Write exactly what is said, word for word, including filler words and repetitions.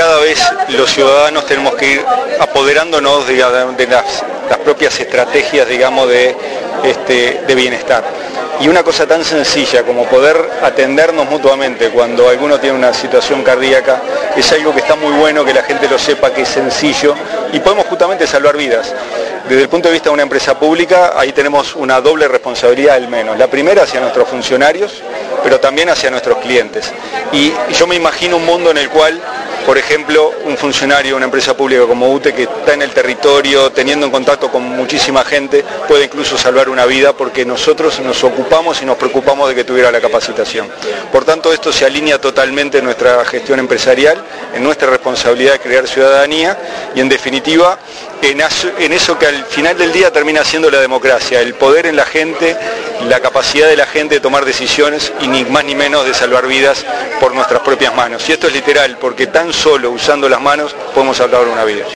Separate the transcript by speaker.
Speaker 1: cada vez los ciudadanos tenemos que ir apoderándonos de, de las, las propias estrategias, digamos, de, este, de bienestar. Y una cosa tan sencilla como poder atendernos mutuamente cuando alguno tiene una situación cardíaca es algo que está muy bueno que la gente lo sepa, que es sencillo y podemos justamente salvar vidas. Desde el punto de vista de una empresa pública, ahí tenemos una doble responsabilidad al menos. La primera hacia nuestros funcionarios, pero también hacia nuestros clientes. Y yo me imagino un mundo en el cual, por ejemplo, un funcionario de una empresa pública como U T E, que está en el territorio, teniendo en contacto con muchísima gente, puede incluso salvar una vida porque nosotros nos ocupamos y nos preocupamos de que tuviera la capacitación. Por tanto, esto se alinea totalmente en nuestra gestión empresarial, en nuestra responsabilidad de crear ciudadanía y, en definitiva, en eso que al final del día termina siendo la democracia, el poder en la gente, la capacidad de la gente de tomar decisiones y ni más ni menos de salvar vidas por nuestras propias manos. Y esto es literal, porque tan solo usando las manos podemos salvar una vida.